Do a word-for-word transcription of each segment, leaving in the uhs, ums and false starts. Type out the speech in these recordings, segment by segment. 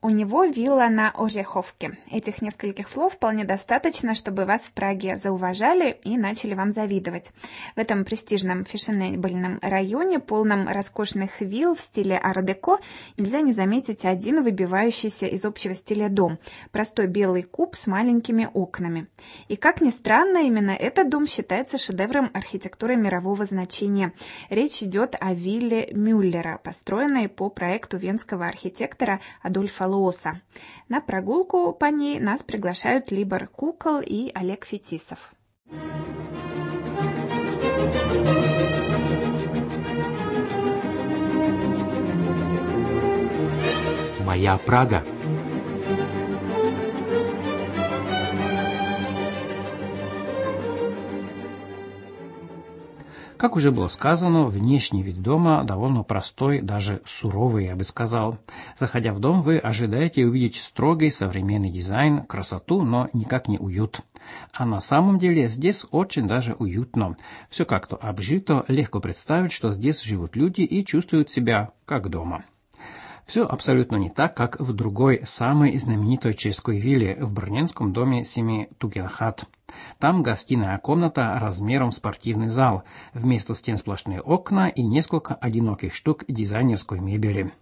У него вилла на Оржеховке. Этих нескольких слов вполне достаточно, чтобы вас в Праге зауважали и начали вам завидовать. В этом престижном фешенебельном районе, полном роскошных вилл в стиле ар-деко, нельзя не заметить один выбивающийся из общего стиля дом. Простой белый куб с маленькими окнами. И, как ни странно, именно этот дом считается шедевром архитектуры мирового значения. Речь идет о вилле Мюллера, построенной по проекту венского архитектора Адольфа Лооса. На прогулку по ней нас приглашают Либор Кукол и Олег Фетисов. Моя Прага. Как уже было сказано, внешний вид дома довольно простой, даже суровый, я бы сказал. Заходя в дом, вы ожидаете увидеть строгий современный дизайн, красоту, но никак не уют. А на самом деле здесь очень даже уютно. Все как-то обжито, легко представить, что здесь живут люди и чувствуют себя как дома. Все абсолютно не так, как в другой, самой знаменитой чешской вилле в брненском доме Семи Тугенхат. Там гостиная комната размером спортивный зал, вместо стен сплошные окна и несколько одиноких штук дизайнерской мебели.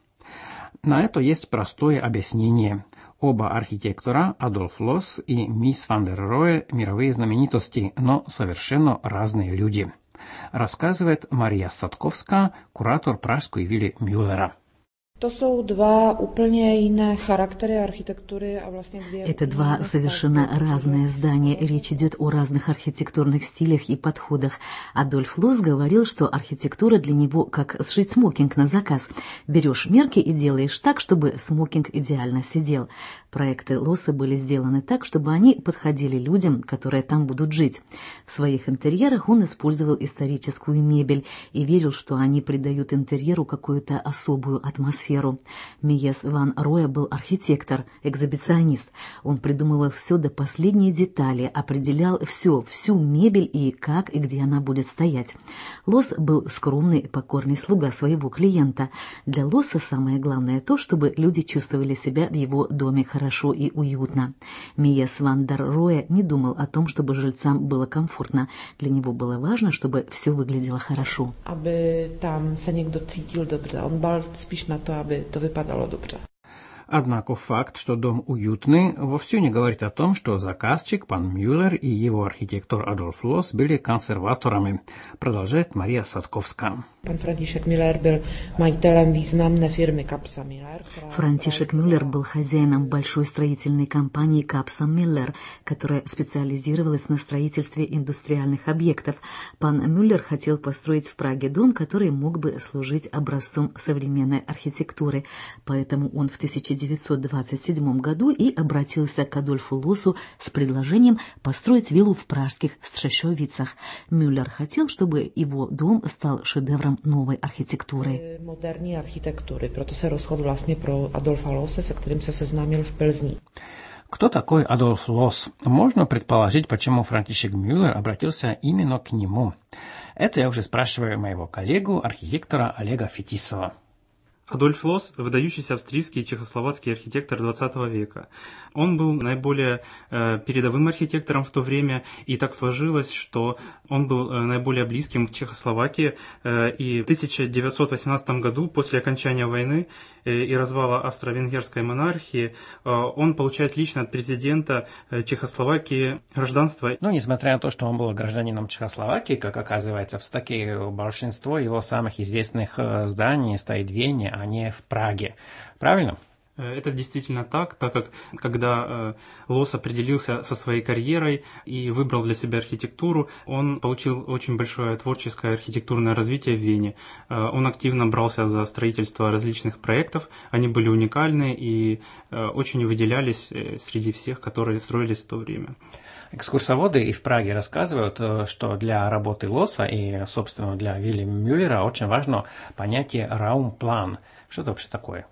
На это есть простое объяснение. Оба архитектора, Адольф Лоос и Mies van der Rohe, мировые знаменитости, но совершенно разные люди. Рассказывает Мария Садковская, куратор пражской виллы Мюллера. To jsou dva úplně jiné charaktery architektury a vlastně dvě. Это два совершенно разные здания. Речь идет о разных архитектурных стилях и подходах. Адольф Лоос говорил, что архитектура для него как сшить смокинг на заказ. Берешь мерки и делаешь так, чтобы смокинг идеально сидел. Проекты Лооса были сделаны так, чтобы они подходили людям, которые там будут жить. В своих интерьерах он использовал историческую мебель и верил, что они придают интерьеру какую-то особую атмосферу. Миес ван Роя был архитектор, экзибиционист. Он придумывал все до последней детали, определял все, всю мебель и как и где она будет стоять. Лоос был скромный, покорный слуга своего клиента. Для Лооса самое главное то, чтобы люди чувствовали себя в его доме хорошо и уютно. Миес ван дер Роя не думал о том, чтобы жильцам было комфортно. Для него было важно, чтобы все выглядело хорошо. Aby tam se někdo cítil dobře. On bal spíš na to, aby to vypadalo dobře. Однако факт, что дом уютный, вовсе не говорит о том, что заказчик, пан Мюллер и его архитектор Адольф Лоос были консерваторами, продолжает Мария Садковская. Франтишек Мюллер был majitelem významné firmy Kapsa Miller. Франтишек Мюллер был хозяином большой строительной компании Капса Миллер, которая специализировалась на строительстве индустриальных объектов. Пан Мюллер хотел построить в Праге дом, который мог бы служить образцом современной архитектуры, поэтому он в тысяча девятьсот двадцать седьмом году и обратился к Адольфу Лоосу с предложением построить виллу в пражских Стрešovicách. Мюллер хотел, чтобы его дом стал шедевром новой архитектуры. Moderní architektury, proto se rozhodl vlastně pro Adolfa Loose, se kterým se seznámil v Plzni. Кто такой Адольф Лоос? Можно предположить, почему Франтишек Мюллер обратился именно к нему. Это я уже спрашиваю моего коллегу, архитектора Олега Фетисова. Адольф Лоос – выдающийся австрийский и чехословацкий архитектор двадцатого века. Он был наиболее э, передовым архитектором в то время, и так сложилось, что он был э, наиболее близким к Чехословакии. Э, и в тысяча девятьсот восемнадцатом году, после окончания войны э, и развала австро-венгерской монархии, э, он получает лично от президента э, Чехословакии гражданство. Но несмотря на то, что он был гражданином Чехословакии, как оказывается, все-таки большинство его самых известных э, зданий стоит в Вене, а не в Праге. Правильно? Это действительно так, так как когда э, Лоос определился со своей карьерой и выбрал для себя архитектуру, он получил очень большое творческое архитектурное развитие в Вене. Э, он активно брался за строительство различных проектов, они были уникальны и э, очень выделялись э, среди всех, которые строились в то время. Экскурсоводы и в Праге рассказывают, что для работы Лооса и, собственно, для виллы Мюллера очень важно понятие «раумплан». Что это вообще такое?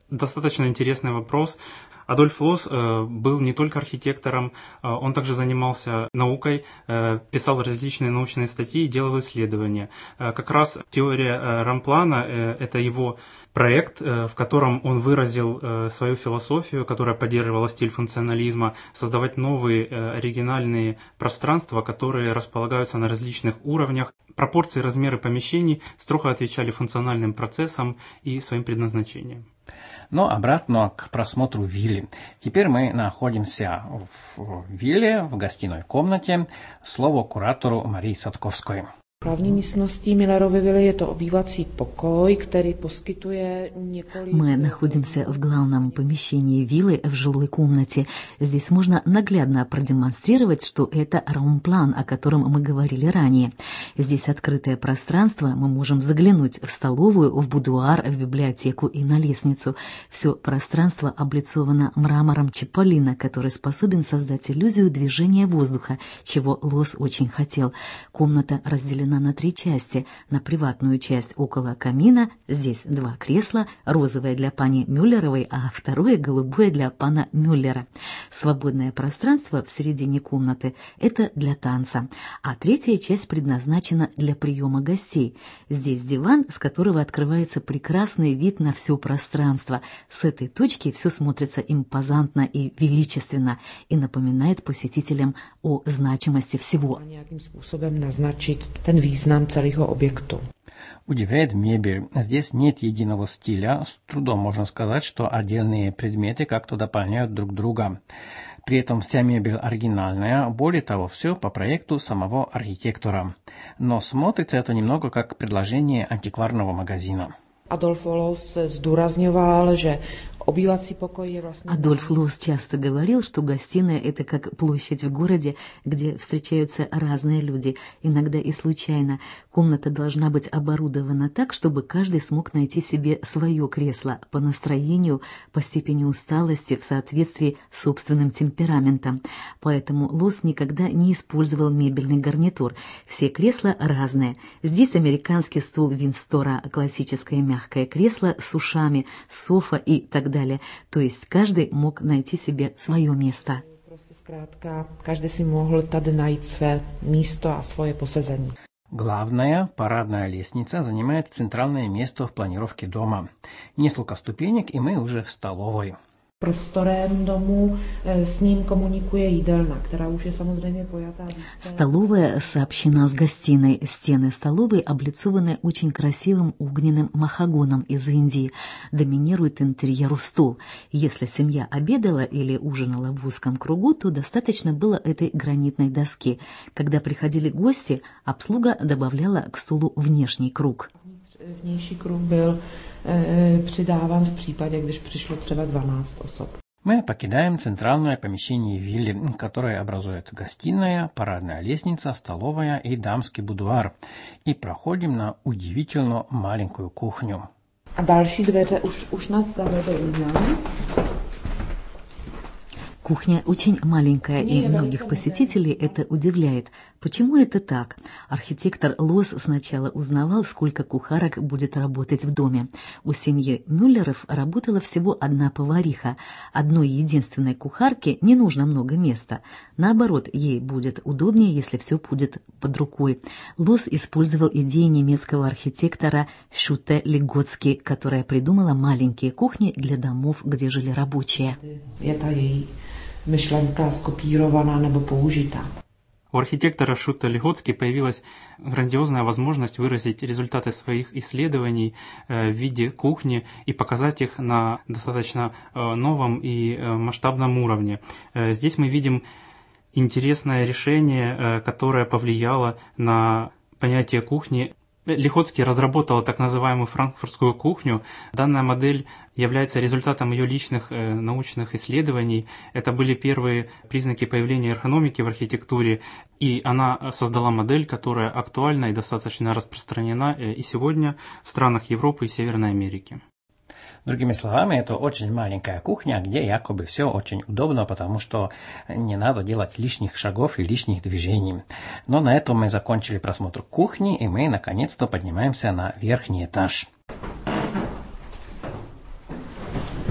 Достаточно интересный вопрос. Адольф Лоос э, был не только архитектором, э, он также занимался наукой, э, писал различные научные статьи и делал исследования. Э, как раз теория э, Рамплана э, – это его проект, э, в котором он выразил э, свою философию, которая поддерживала стиль функционализма, создавать новые э, оригинальные пространства, которые располагаются на различных уровнях. Пропорции, размеры помещений строго отвечали функциональным процессам и своим предназначениям. Но обратно к просмотру виллы. Теперь мы находимся в вилле, в гостиной комнате. Слово куратору Марии Садковской. Hlavní místností Millerovy vily je to obývací pokoj, který poskytuje několik... Мы находимся в главном помещении виллы, в жилой комнате. Здесь можно наглядно продемонстрировать, что это раумплан, о котором мы говорили ранее. Здесь открытое пространство, мы можем заглянуть в столовую, в будуар, в библиотеку и на лестницу. Все пространство облицовано мрамором Чиполлино, который способен создать иллюзию движения воздуха, чего Лоос очень хотел. Комната разделена на три части. На приватную часть около камина, здесь два кресла, розовое для пани Мюллеровой, а второе голубое для пана Мюллера. Свободное пространство в середине комнаты – это для танца, а третья часть предназначена для приема гостей. Здесь диван, с которого открывается прекрасный вид на все пространство. С этой точки все смотрится импозантно и величественно и напоминает посетителям о значимости всего. Nějakým způsobem naznačit ten význam celého objektu. Удивляет мебель. Здесь нет единого стиля. С трудом можно сказать, что отдельные предметы как-то дополняют друг друга. При этом вся мебель оригинальная. Более того, все по проекту самого архитектора. Но смотрится это немного как предложение антикварного магазина. Adolf Loos zdůrazňoval, že obývací pokoj je vlastně... Адольф Лоос часто говорил, что гостиная – это как площадь в городе, где встречаются разные люди, иногда и случайно. Комната должна быть оборудована так, чтобы каждый смог найти себе свое кресло по настроению, по степени усталости, в соответствии с собственным темпераментом. Поэтому Лоос никогда не использовал мебельный гарнитур. Все кресла разные. Здесь американский стул Винстора, классическое мягкое кресло с ушами, софа и так далее. То есть каждый мог найти себе свое место. Prostě zkrátka, každý si mohl tady najít své místo a svoje posazení. Главная парадная лестница занимает центральное место в планировке дома. Несколько ступенек, и мы уже в столовой. Prostorem domu s ním komunikuje jídelna, která už je samozřejmě pojatá více. Столовая сообщена с гостиной. Стены столовой облицованы очень красивым огненным махагоном из Индии. Доминирует интерьеру стол. Если семья обедала или ужинала в узком кругу, то достаточно было этой гранитной доски. Когда приходили гости, обслуга добавляла к столу внешний круг. Vnější kruh byl e, přidáván v případě, když přišlo třeba dvanáct osob. Мы покидаем центральное помещение виллы, которое образует гостиная, парадная лестница, столовая и дамский будуар, и проходим на удивительно маленькую кухню. A další dveře už, už nás zavedou. Кухня очень маленькая, и многих посетителей это удивляет. Почему это так? Архитектор Лоос сначала узнавал, сколько кухарок будет работать в доме. У семьи Мюллеров работала всего одна повариха. Одной единственной кухарке не нужно много места. Наоборот, ей будет удобнее, если все будет под рукой. Лоос использовал идеи немецкого архитектора Шутте Лигоцки, которая придумала маленькие кухни для домов, где жили рабочие. Это ей myšlenka skopírovaná nebo použitá. У архитектора Шутте Лигоцки появилась грандиозная возможность выразить результаты своих исследований в виде кухни и показать их на достаточно новом и масштабном уровне. Здесь мы видим интересное решение, которое повлияло на понятие кухни. Лигоцки разработал так называемую франкфуртскую кухню. Данная модель является результатом ее личных э, научных исследований. Это были первые признаки появления эргономики в архитектуре, и она создала модель, которая актуальна и достаточно распространена э, и сегодня в странах Европы и Северной Америки. Другими словами, это очень маленькая кухня, где якобы все очень удобно, потому что не надо делать лишних шагов и лишних движений. Но на этом мы закончили просмотр кухни, и мы наконец-то поднимаемся на верхний этаж.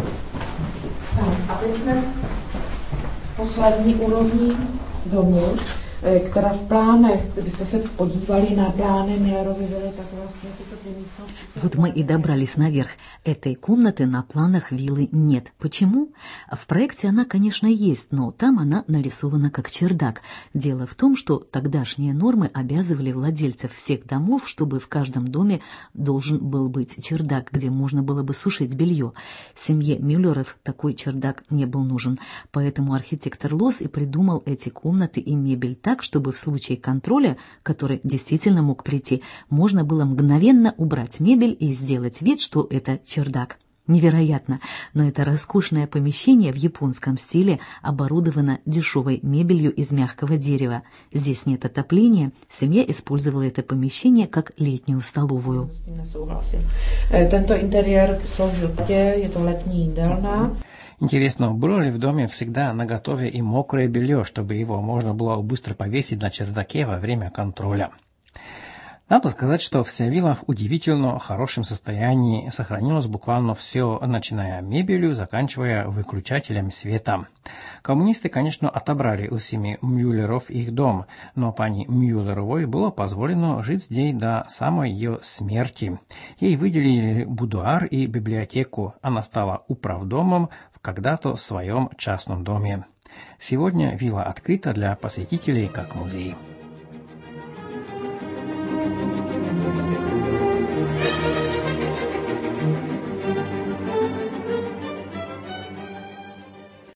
A teď jsme v poslední úrovni domu, která v plánech, kdybyste se podívali на планы Миллеровой виллы, так vlastně tyto dvě místnosti. Вот мы и добрались наверх. Этой комнаты на планах виллы нет. Почему? В проекте она, конечно, есть, но там она нарисована как чердак. Дело в том, что тогдашние нормы обязывали владельцев всех домов, чтобы в каждом доме должен был быть чердак, где можно было бы сушить белье. Семье Мюллеров такой чердак не был нужен, поэтому архитектор Лос и придумал эти комнаты и мебель так, чтобы в случае контроля, который действительно мог прийти, можно было мгновенно убрать мебель и сделать вид, что это чердак. Невероятно, но это роскошное помещение в японском стиле оборудовано дешевой мебелью из мягкого дерева. Здесь нет отопления, семья использовала это помещение как летнюю столовую. Tento interiér sloužil ptě, je to letní jídelna. Интересно, было ли в доме всегда наготове и мокрое белье, чтобы его можно было быстро повесить на чердаке во время контроля? Надо сказать, что вся вилла в удивительно хорошем состоянии, сохранилось буквально все, начиная мебелью, заканчивая выключателем света. Коммунисты, конечно, отобрали у семьи Мюллеров их дом, но пани Мюллеровой было позволено жить здесь до самой ее смерти. Ей выделили будуар и библиотеку, она стала управдомом в когда-то своем частном доме. Сегодня вилла открыта для посетителей как музей.